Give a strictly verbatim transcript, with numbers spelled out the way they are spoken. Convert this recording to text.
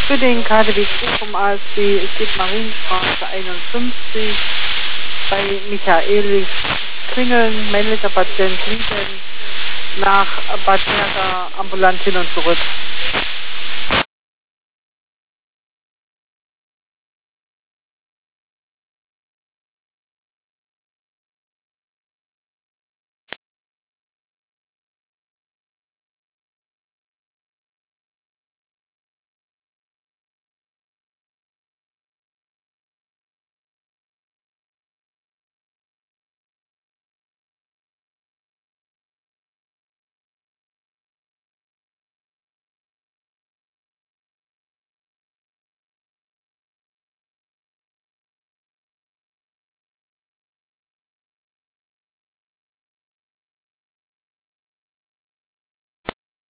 Für den K D W Bochum A S B, es geht Marienstraße einundfünfzig, bei Michaelis klingeln, männlicher Patient liegen, nach Bad Merda ambulant hin und zurück.